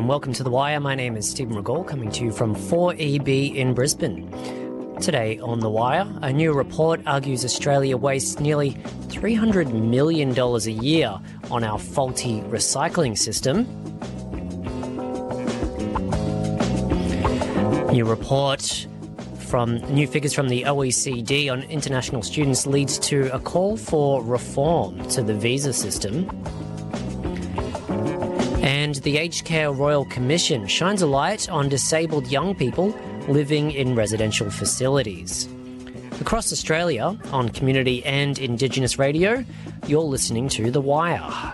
and welcome to The Wire. My name is Stephen Regal, coming to you from 4EB in Brisbane. Today on The Wire, a new report argues Australia wastes nearly $300 million a year on our faulty recycling system. New figures from the OECD on international students leads to a call for reform to the visa system. And the Aged Care Royal Commission shines a light on disabled young people living in residential facilities. Across Australia, on community and Indigenous radio, you're listening to The Wire.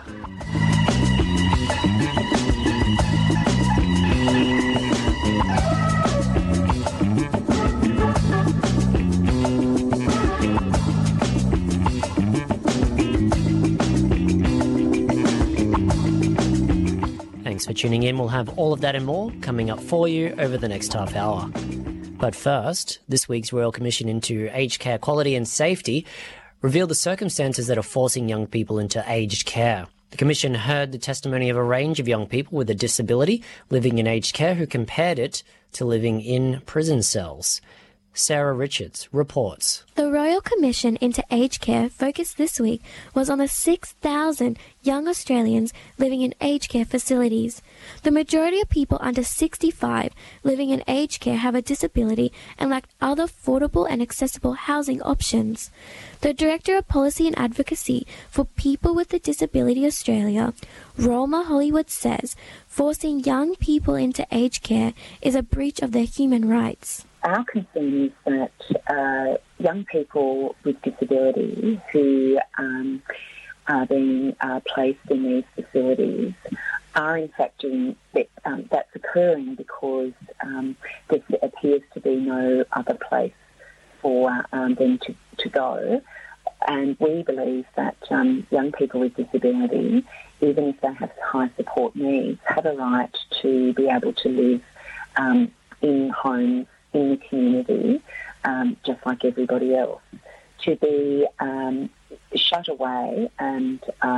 Thanks for tuning in. We'll have all of that and more coming up for you over the next half hour. But first, this week's Royal Commission into Aged Care Quality and Safety revealed the circumstances that are forcing young people into aged care. The Commission heard the testimony of a range of young people with a disability living in aged care who compared it to living in prison cells. Sarah Richards reports. The Royal Commission into Aged Care focus this week was on the 6,000 young Australians living in aged care facilities. The majority of people under 65 living in aged care have a disability and lack other affordable and accessible housing options. The Director of Policy and Advocacy for People with a Disability Australia, Rolma Hollywood, says forcing young people into aged care is a breach of their human rights. Our concern is that young people with disability who are being placed in these facilities are in fact doing that's occurring because there appears to be no other place for them to go. And we believe that young people with disability, even if they have high support needs, have a right to be able to live in homes in the community, just like everybody else. To be shut away and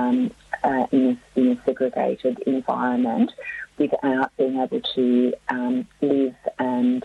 in a segregated environment without being able to live and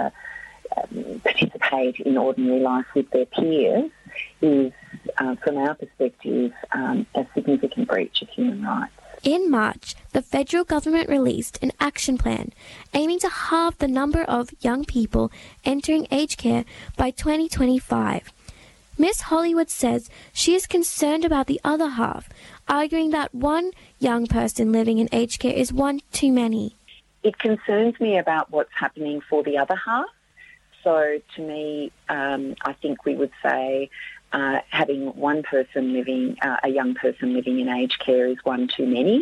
participate in ordinary life with their peers is, from our perspective, a significant breach of human rights. In March, the federal government released an action plan aiming to halve the number of young people entering aged care by 2025. Ms. Hollywood says she is concerned about the other half, arguing that one young person living in aged care is one too many. It concerns me about what's happening for the other half. So to me, I think we would say having one person living, a young person living in aged care is one too many.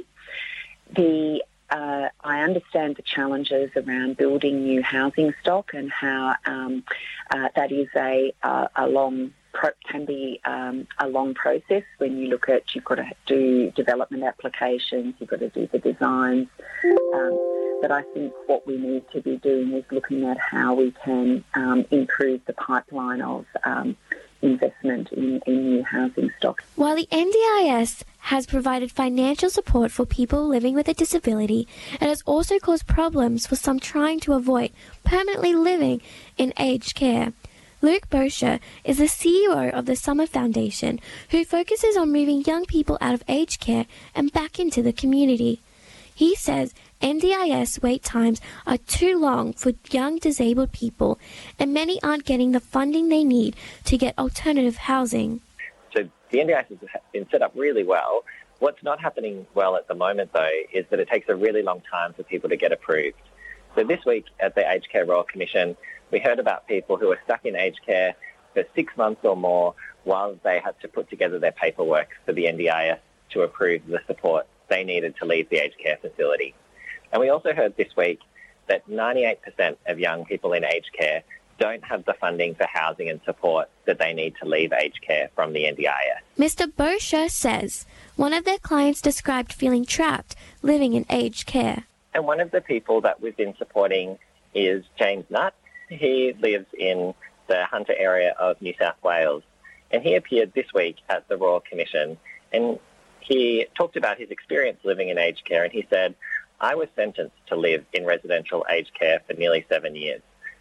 I understand the challenges around building new housing stock and how that is can be a long process when you look at, you've got to do development applications, you've got to do the designs. But I think what we need to be doing is looking at how we can improve the pipeline of investment in new housing stock. While the NDIS has provided financial support for people living with a disability, it has also caused problems for some trying to avoid permanently living in aged care. Luke Bosher is the CEO of the Summer Foundation, who focuses on moving young people out of aged care and back into the community. He says NDIS wait times are too long for young disabled people, and many aren't getting the funding they need to get alternative housing. So the NDIS has been set up really well. What's not happening well at the moment, though, is that it takes a really long time for people to get approved. So this week at the Aged Care Royal Commission, we heard about people who are stuck in aged care for 6 months or more while they had to put together their paperwork for the NDIS to approve the support they needed to leave the aged care facility. And we also heard this week that 98% of young people in aged care don't have the funding for housing and support that they need to leave aged care from the NDIS. Mr. Bosher says one of their clients described feeling trapped living in aged care. And one of the people that we've been supporting is James Nutt. He lives in the Hunter area of New South Wales, and he appeared this week at the Royal Commission, and he talked about his experience living in aged care, and he said, I was sentenced to live in residential aged care for nearly 7 years.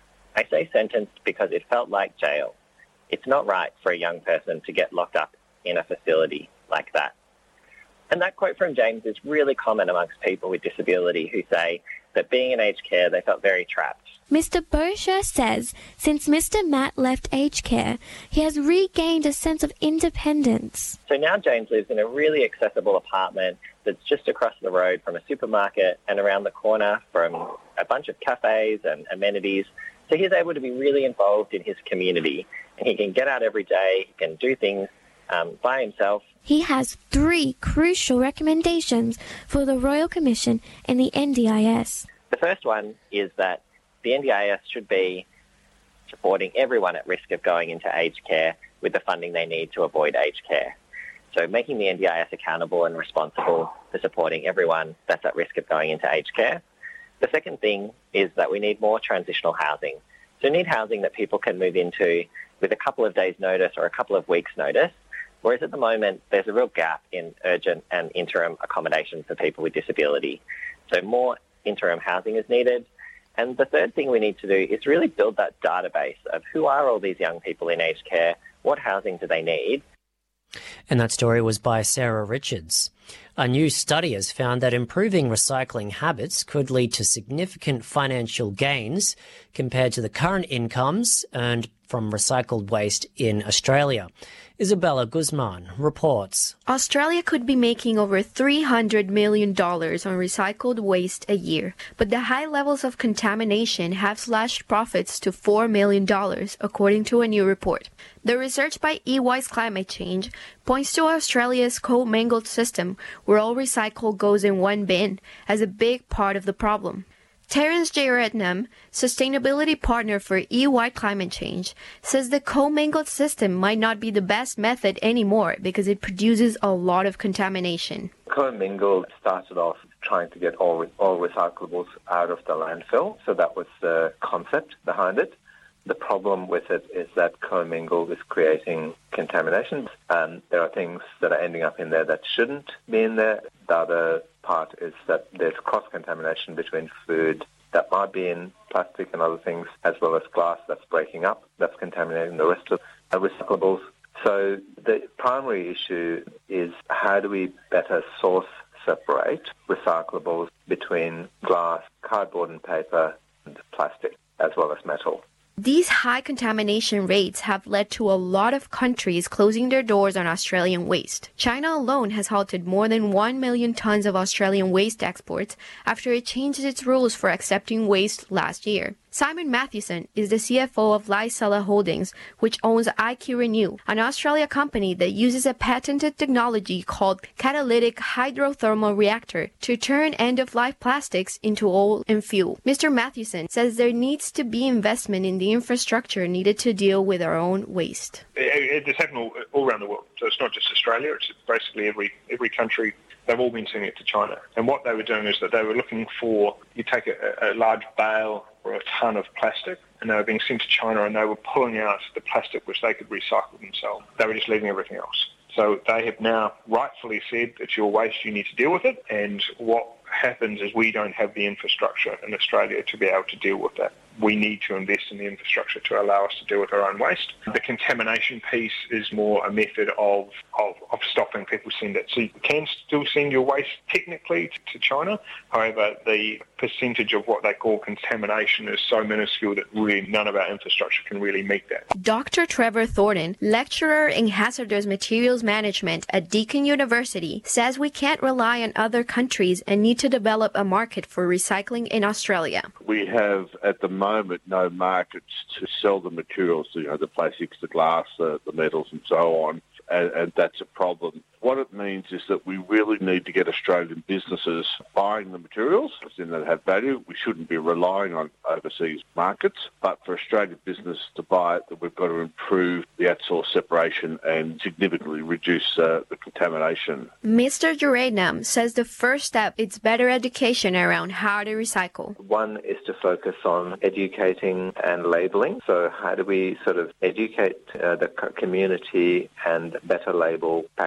I say sentenced because it felt like jail. It's not right for a young person to get locked up in a facility like that. And that quote from James is really common amongst people with disability who say that being in aged care, they felt very trapped. Mr. Bosher says since Mr. Matt left aged care, he has regained a sense of independence. So now James lives in a really accessible apartment that's just across the road from a supermarket and around the corner from a bunch of cafes and amenities. So he's able to be really involved in his community, and he can get out every day, he can do things by himself. He has 3 crucial recommendations for the Royal Commission and the NDIS. The first one is that the NDIS should be supporting everyone at risk of going into aged care with the funding they need to avoid aged care. So making the NDIS accountable and responsible for supporting everyone that's at risk of going into aged care. The second thing is that we need more transitional housing. So we need housing that people can move into with a couple of days' notice or a couple of weeks' notice, whereas at the moment there's a real gap in urgent and interim accommodation for people with disability. So more interim housing is needed. And the third thing we need to do is really build that database of who are all these young people in aged care, what housing do they need. And that story was by Sarah Richards. A new study has found that improving recycling habits could lead to significant financial gains compared to the current incomes earned from recycled waste in Australia. Isabella Guzman reports. Australia could be making over $300 million on recycled waste a year, but the high levels of contamination have slashed profits to $4 million, according to a new report. The research by EY's Climate Change points to Australia's co-mingled system, where all recycle goes in one bin, as a big part of the problem. Terence Jeyaretnam, sustainability partner for EY Climate Change, says the co-mingled system might not be the best method anymore because it produces a lot of contamination. Co-mingled started off trying to get all recyclables out of the landfill, so that was the concept behind it. The problem with it is that co-mingled is creating contamination. There are things that are ending up in there that shouldn't be in there. The other part is that there's cross-contamination between food that might be in plastic and other things, as well as glass that's breaking up, that's contaminating the rest of the recyclables. So the primary issue is how do we better separate recyclables between glass, cardboard and paper, and plastic, as well as metal. These high contamination rates have led to a lot of countries closing their doors on Australian waste. China alone has halted more than 1 million tons of Australian waste exports after it changed its rules for accepting waste last year. Simon Mathewson is the CFO of Licella Holdings, which owns IQ Renew, an Australian company that uses a patented technology called catalytic hydrothermal reactor to turn end-of-life plastics into oil and fuel. Mr. Mathewson says there needs to be investment in the infrastructure needed to deal with our own waste. It's happening all around the world, so it's not just Australia, it's basically every country. They've all been sending it to China. And what they were doing is that they were looking for, you take a large bale or a ton of plastic, and they were being sent to China, and they were pulling out the plastic which they could recycle themselves. They were just leaving everything else. So they have now rightfully said it's your waste, you need to deal with it. And what happens is we don't have the infrastructure in Australia to be able to deal with that. We need to invest in the infrastructure to allow us to deal with our own waste. The contamination piece is more a method of stopping people send it. So you can still send your waste technically to China. However, the percentage of what they call contamination is so minuscule that really none of our infrastructure can really meet that. Dr. Trevor Thornton, lecturer in hazardous materials management at Deakin University, says we can't rely on other countries and need to develop a market for recycling in Australia. We have at the moment no markets to sell the materials, the plastics, the glass, the metals and so on, and that's a problem. What it means is that we really need to get Australian businesses buying the materials, in that have value. We shouldn't be relying on overseas markets, but for Australian business to buy it, that we've got to improve the at-source separation and significantly reduce the contamination. Mr. Jeyaretnam says the first step is better education around how to recycle. One is to focus on educating and labelling. So how do we sort of educate the community and better label packaging and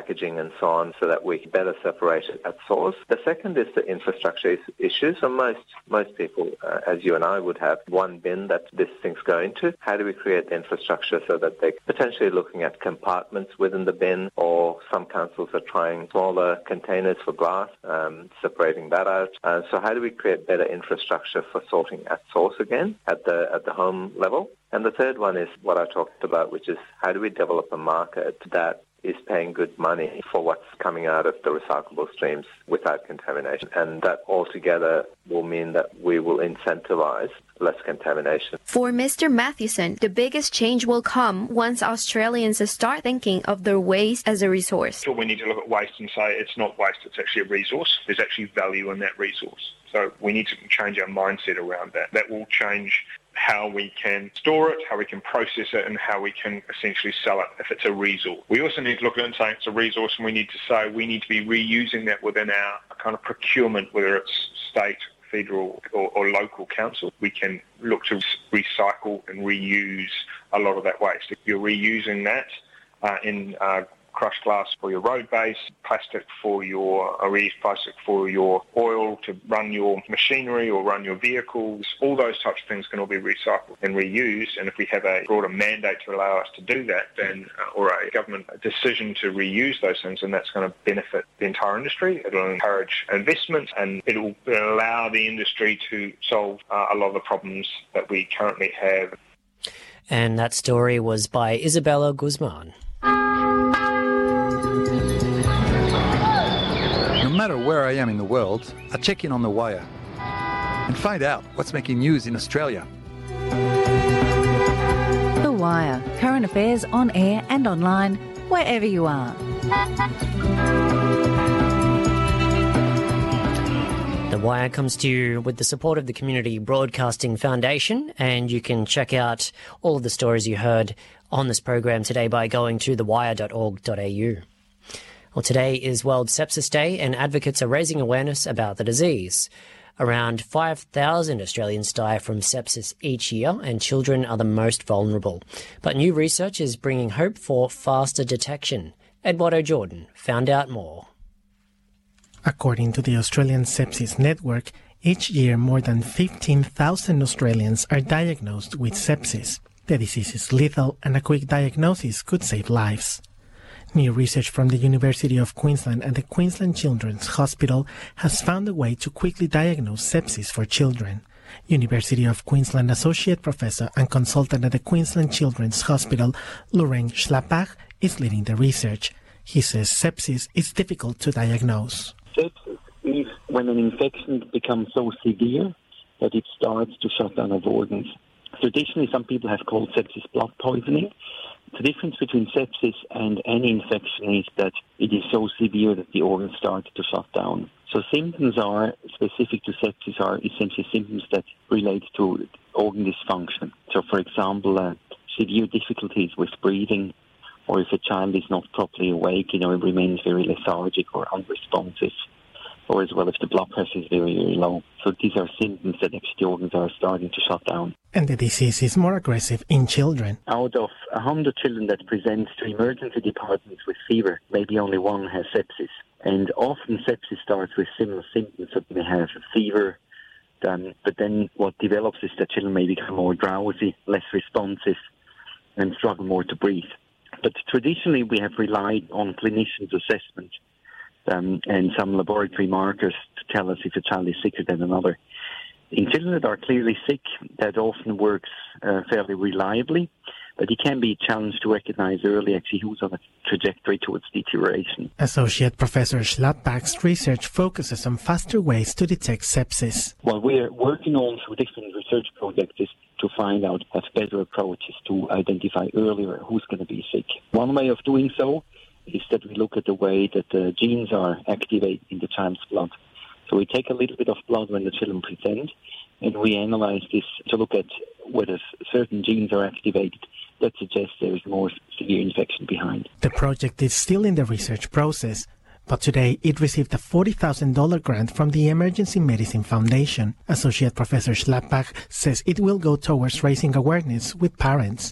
and so on, so that we can better separate it at source. The second is the infrastructure issue. So most people, as you and I would have, one bin that this thing's going to. How do we create the infrastructure so that they're potentially looking at compartments within the bin, or some councils are trying smaller containers for glass, separating that out. So how do we create better infrastructure for sorting at source again at the home level? And the third one is what I talked about, which is how do we develop a market that is paying good money for what's coming out of the recyclable streams without contamination. And that altogether will mean that we will incentivize less contamination. For Mr. Mathewson, the biggest change will come once Australians start thinking of their waste as a resource. So we need to look at waste and say it's not waste, it's actually a resource. There's actually value in that resource. So we need to change our mindset around that. That will change how we can store it, how we can process it, and how we can essentially sell it if it's a resource. We also need to look at it and say it's a resource, and we need to say we need to be reusing that within our kind of procurement, whether it's state, federal or local council. We can look to recycle and reuse a lot of that waste. If you're reusing that in crushed glass for your road base, plastic for your oil to run your machinery or run your vehicles, all those types of things can all be recycled and reused. And if we have a broader mandate to allow us to do that, then or a government decision to reuse those things, then that's going to benefit the entire industry. It'll encourage investment, and it'll allow the industry to solve a lot of the problems that we currently have. And that story was by Isabella Guzman. No matter where I am in the world, I check in on The Wire and find out what's making news in Australia. The Wire. Current affairs on air and online, wherever you are. The Wire comes to you with the support of the Community Broadcasting Foundation, and you can check out all of the stories you heard on this program today by going to thewire.org.au. Well, today is World Sepsis Day, and advocates are raising awareness about the disease. Around 5,000 Australians die from sepsis each year, and children are the most vulnerable. But new research is bringing hope for faster detection. Eduardo Jordan found out more. According to the Australian Sepsis Network, each year more than 15,000 Australians are diagnosed with sepsis. The disease is lethal, and a quick diagnosis could save lives. New research from the University of Queensland and the Queensland Children's Hospital has found a way to quickly diagnose sepsis for children. University of Queensland Associate Professor and Consultant at the Queensland Children's Hospital, Laurent Schlappach, is leading the research. He says sepsis is difficult to diagnose. Sepsis is when an infection becomes so severe that it starts to shut down of organs. Traditionally, some people have called sepsis blood poisoning. The difference between sepsis and any infection is that it is so severe that the organs start to shut down. So symptoms are specific to sepsis are essentially symptoms that relate to organ dysfunction. So, for example, severe difficulties with breathing, or if a child is not properly awake, it remains very lethargic or unresponsive, or as well if the blood pressure is very, very low. So these are symptoms that actually the organs are starting to shut down. And the disease is more aggressive in children. Out of 100 children that present to emergency departments with fever, maybe only one has sepsis. And often sepsis starts with similar symptoms. So they have fever, but then what develops is that children may become more drowsy, less responsive, and struggle more to breathe. But traditionally we have relied on clinicians' assessment and some laboratory markers to tell us if a child is sicker than another. In children that are clearly sick, that often works fairly reliably, but it can be a challenge to recognize early actually who's on a trajectory towards deterioration. Associate Professor Schlappach's research focuses on faster ways to detect sepsis. What we're working on through different research projects is to find out better approaches to identify earlier who's going to be sick. One way of doing so is that we look at the way that the genes are activated in the child's blood. So we take a little bit of blood when the children present, and we analyze this to look at whether certain genes are activated that suggests there is more severe infection behind. The project is still in the research process, but today it received a $40,000 grant from the Emergency Medicine Foundation. Associate Professor Schlappach says it will go towards raising awareness with parents.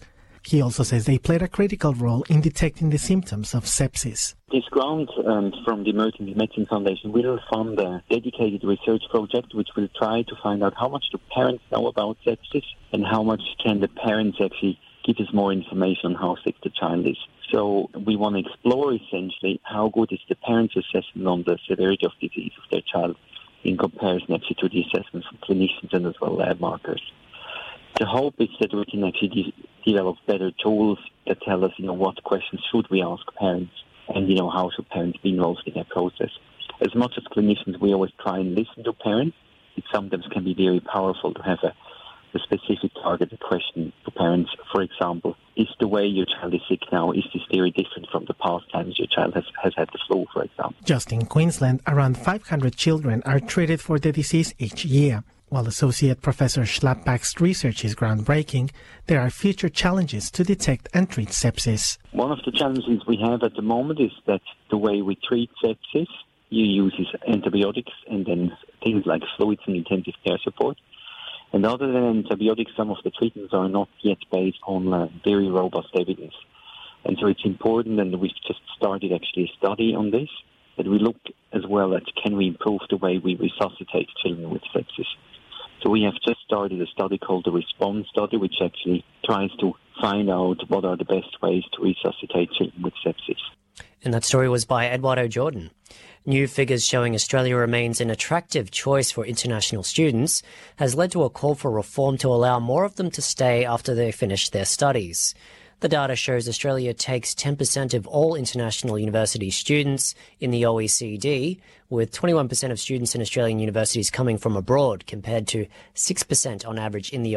He also says they played a critical role in detecting the symptoms of sepsis. This grant from the Emergency Medicine Foundation will fund a dedicated research project which will try to find out how much do parents know about sepsis and how much can the parents actually give us more information on how sick the child is. So we want to explore essentially how good is the parents' assessment on the severity of disease of their child in comparison actually to the assessments from clinicians and as well lab markers. The hope is that we can actually develop better tools that tell us, what questions should we ask parents and, how should parents be involved in that process. As much as clinicians, we always try and listen to parents. It sometimes can be very powerful to have a specific targeted question to parents. For example, is the way your child is sick now, is this very different from the past times your child has had the flu, for example? Just in Queensland, around 500 children are treated for the disease each year. While Associate Professor Schlappach's research is groundbreaking, there are future challenges to detect and treat sepsis. One of the challenges we have at the moment is that the way we treat sepsis, you use antibiotics and then things like fluids and intensive care support. And other than antibiotics, some of the treatments are not yet based on very robust evidence. And so it's important, and we've just started actually a study on this, that we look as well at can we improve the way we resuscitate children with sepsis. So we have just started a study called the RESPOND study, which actually tries to find out what are the best ways to resuscitate children with sepsis. And that story was by Eduardo Jordan. New figures showing Australia remains an attractive choice for international students has led to a call for reform to allow more of them to stay after they finish their studies. The data shows Australia takes 10% of all international university students in the OECD, with 21% of students in Australian universities coming from abroad, compared to 6% on average in the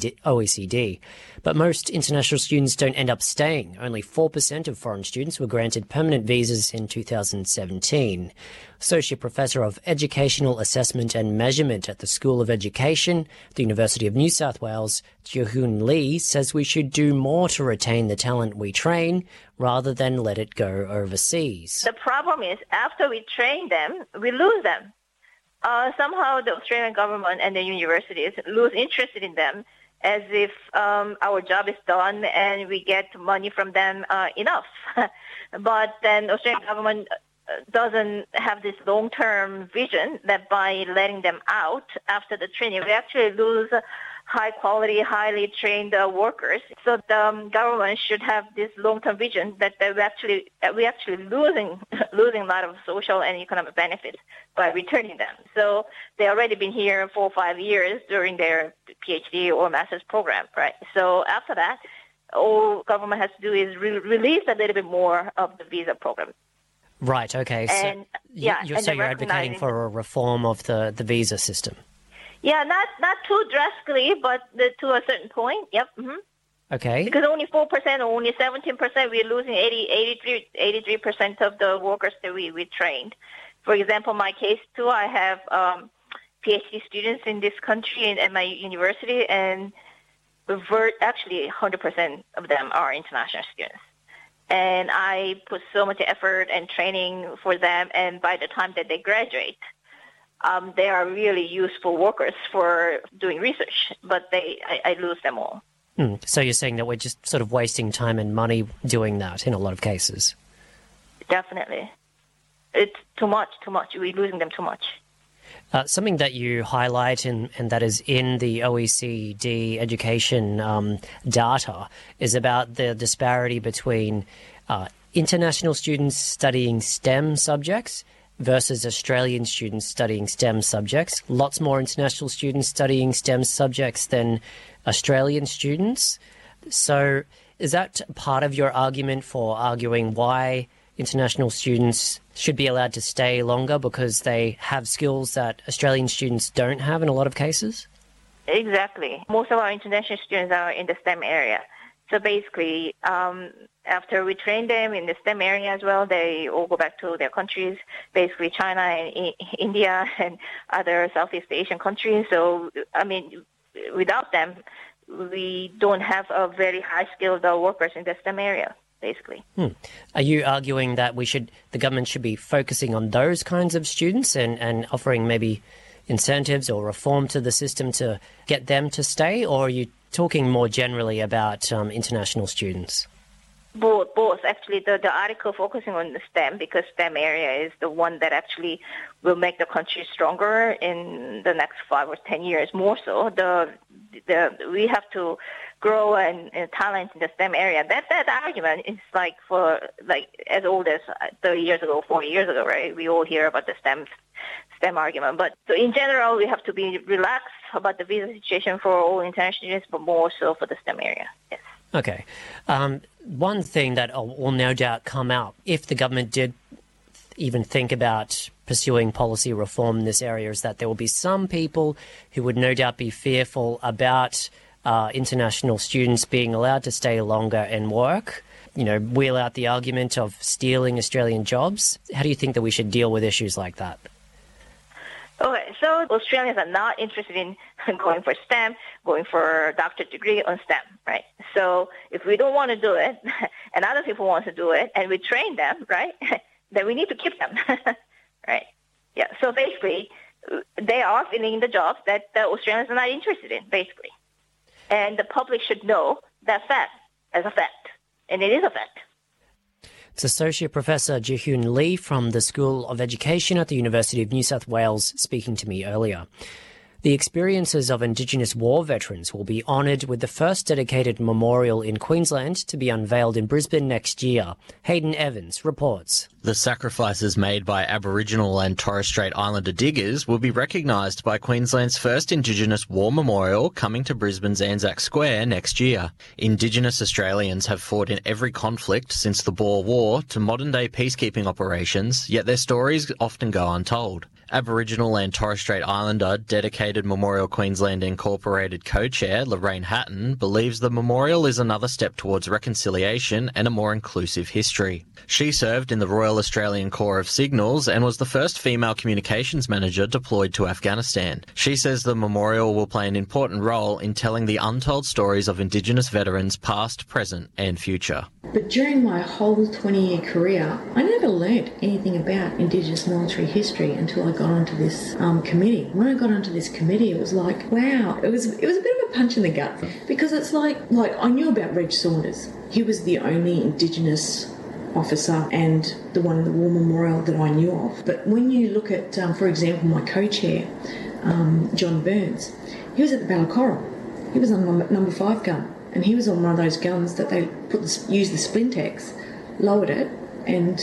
OECD. But most international students don't end up staying. Only 4% of foreign students were granted permanent visas in 2017. Associate Professor of Educational Assessment and Measurement at the School of Education, the University of New South Wales, Jihoon Lee, says we should do more to retain the talent we train rather than let it go overseas. The problem is after we train them, we lose them. Somehow the Australian government and the universities lose interest in them as if our job is done and we get money from them enough. But then the Australian government doesn't have this long-term vision that by letting them out after the training, we actually lose high-quality, highly trained workers. So the government should have this long-term vision that we're actually losing a lot of social and economic benefits by returning them. So they've already been here 4 or 5 years during their PhD or master's program, right? So after that, all government has to do is release a little bit more of the visa program. Right, okay. And, So you're advocating for a reform of the visa system? Yeah, not too drastically, but to a certain point, yep. Mm-hmm. Okay. Because only 4% or only 17%, we're losing 83% of the workers that we trained. For example, my case too, I have PhD students in this country at my university, and actually 100% of them are international students. And I put so much effort and training for them, and by the time that they graduate, they are really useful workers for doing research, but I lose them all. So you're saying that we're just sort of wasting time and money doing that in a lot of cases? Definitely. It's too much. We're losing them too much. Something that you highlight and that is in the OECD education data is about the disparity between international students studying STEM subjects versus Australian students studying STEM subjects. Lots more international students studying STEM subjects than Australian students. So is that part of your argument for arguing why international students should be allowed to stay longer because they have skills that Australian students don't have in a lot of cases? Exactly. Most of our international students are in the STEM area. So basically, after we train them in the STEM area as well, they all go back to their countries, basically China and India and other Southeast Asian countries. So, I mean, without them, we don't have a very high-skilled workers in the STEM area, basically. Are you arguing that the government should be focusing on those kinds of students and offering maybe incentives or reform to the system to get them to stay, or are you talking more generally about international students? Both. Actually, the article focusing on the STEM, because STEM area is the one that actually will make the country stronger in the next 5 or 10 years. More so, we have to grow and talent in the STEM area. That argument is for as old as 30 years ago, 40 years ago, right? We all hear about the STEM argument. But so in general, we have to be relaxed about the visa situation for all international students, but more so for the STEM area. Yes. Okay. One thing that will no doubt come out if the government did even think about pursuing policy reform in this area is that there will be some people who would no doubt be fearful about international students being allowed to stay longer and work, wheel out the argument of stealing Australian jobs. How do you think that we should deal with issues like that? Okay, so Australians are not interested in going for STEM, going for a doctorate degree on STEM, right? So if we don't want to do it, and other people want to do it, and we train them, right, then we need to keep them, right? Yeah, so basically, they are filling the jobs that the Australians are not interested in, basically. And the public should know that fact as a fact, and it is a fact. It's Associate Professor Ji-Hyun Lee from the School of Education at the University of New South Wales speaking to me earlier. The experiences of Indigenous war veterans will be honoured with the first dedicated memorial in Queensland to be unveiled in Brisbane next year. Hayden Evans reports. The sacrifices made by Aboriginal and Torres Strait Islander diggers will be recognised by Queensland's first Indigenous war memorial coming to Brisbane's Anzac Square next year. Indigenous Australians have fought in every conflict since the Boer War to modern-day peacekeeping operations, yet their stories often go untold. Aboriginal and Torres Strait Islander dedicated Memorial Queensland Incorporated co-chair Lorraine Hatton believes the memorial is another step towards reconciliation and a more inclusive history. She served in the Royal Australian Corps of Signals and was the first female communications manager deployed to Afghanistan. She says the memorial will play an important role in telling the untold stories of Indigenous veterans past, present and future. But during my whole 20-year career, I never learnt anything about Indigenous military history until I got onto this committee. When I got onto this committee, it was like, wow, it was a bit of a punch in the gut, because it's like I knew about Reg Saunders. He was the only Indigenous officer and the one in the War Memorial that I knew of. But when you look at, for example, my co-chair, John Burns, he was at the Battle Coral. He was on number 5 gun, and he was on one of those guns that they used the Splintex, lowered it, and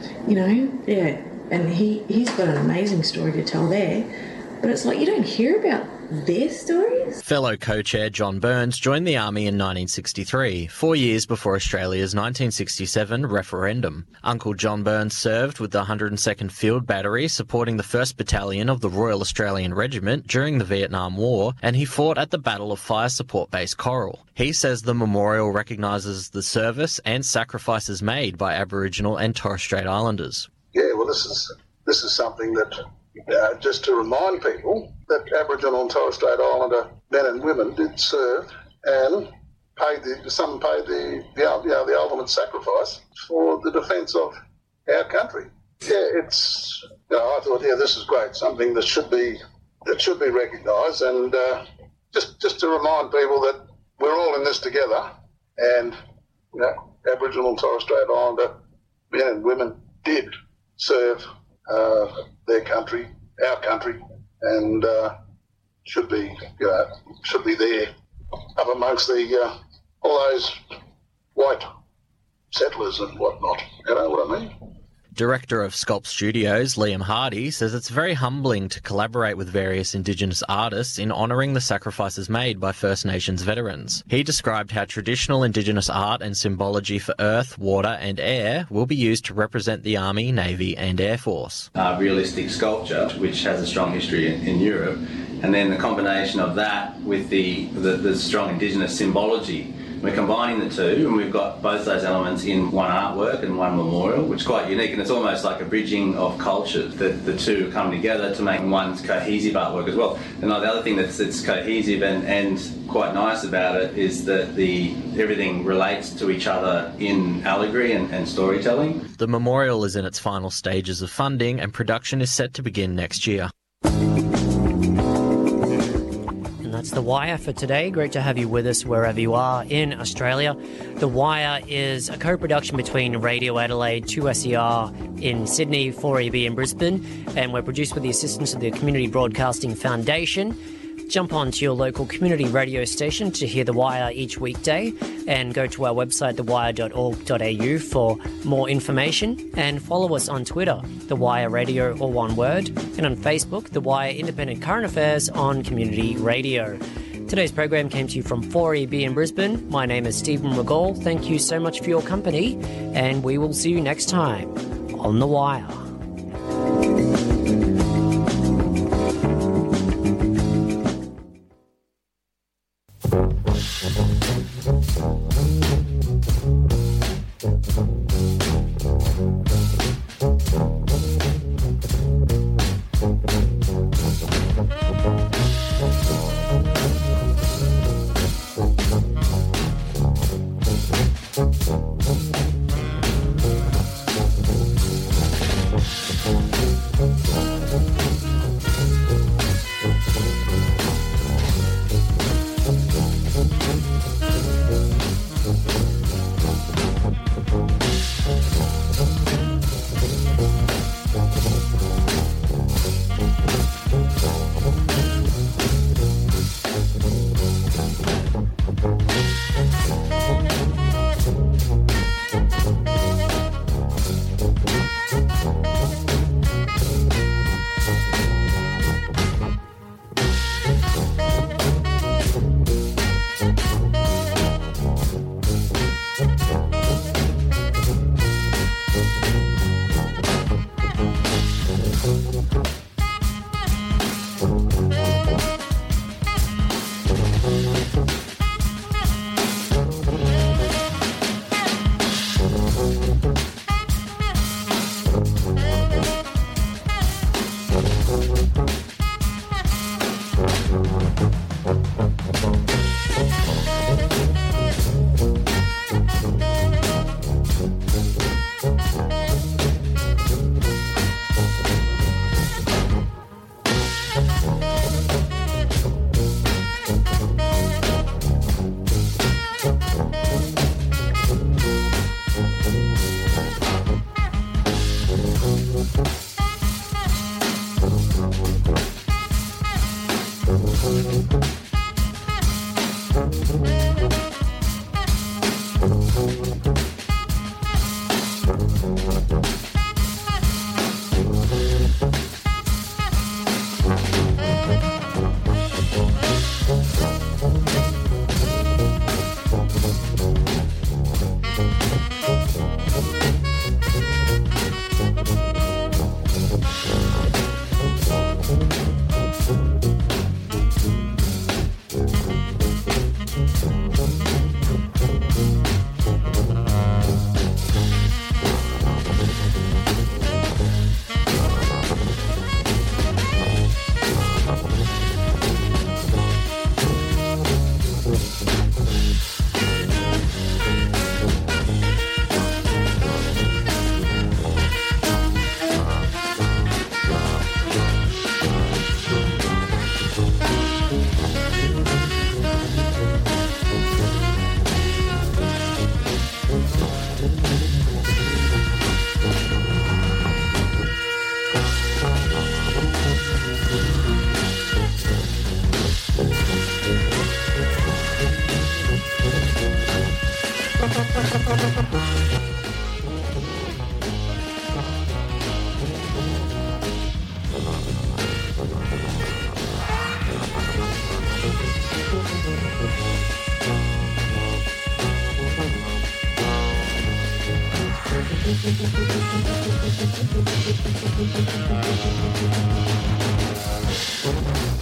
and he's got an amazing story to tell there. But it's like you don't hear about their stories. Fellow co-chair John Burns joined the Army in 1963, 4 years before Australia's 1967 referendum. Uncle John Burns served with the 102nd Field Battery, supporting the 1st Battalion of the Royal Australian Regiment during the Vietnam War, and he fought at the Battle of Fire Support Base Coral. He says the memorial recognises the service and sacrifices made by Aboriginal and Torres Strait Islanders. Yeah, well, this is something that, just to remind people that Aboriginal and Torres Strait Islander men and women did serve and some paid the ultimate sacrifice for the defence of our country. Yeah, it's I thought, this is great, something that should be recognised, and just to remind people that we're all in this together, and Aboriginal and Torres Strait Islander men and women did serve their country, our country, and should be there up amongst all those white settlers and whatnot. You know what I mean? Director of Sculpt Studios, Liam Hardy, says it's very humbling to collaborate with various Indigenous artists in honouring the sacrifices made by First Nations veterans. He described how traditional Indigenous art and symbology for earth, water and air will be used to represent the Army, Navy and Air Force. Realistic sculpture, which has a strong history in Europe, and then the combination of that with the strong Indigenous symbology. We're combining the two, and we've got both those elements in one artwork and one memorial, which is quite unique, and it's almost like a bridging of cultures, that the two come together to make one cohesive artwork as well. And the other thing that's cohesive and quite nice about it is that everything relates to each other in allegory and storytelling. The memorial is in its final stages of funding, and production is set to begin next year. That's The Wire for today. Great to have you with us wherever you are in Australia. The Wire is a co-production between Radio Adelaide, 2SER in Sydney, 4EB in Brisbane, and we're produced with the assistance of the Community Broadcasting Foundation. Jump on to your local community radio station to hear The Wire each weekday, and go to our website, thewire.org.au, for more information, and follow us on Twitter, The Wire Radio, all one word, and on Facebook, The Wire Independent Current Affairs on Community Radio. Today's program came to you from 4EB in Brisbane. My name is Stephen Regal. Thank you so much for your company, and we will see you next time on The Wire. Thank you.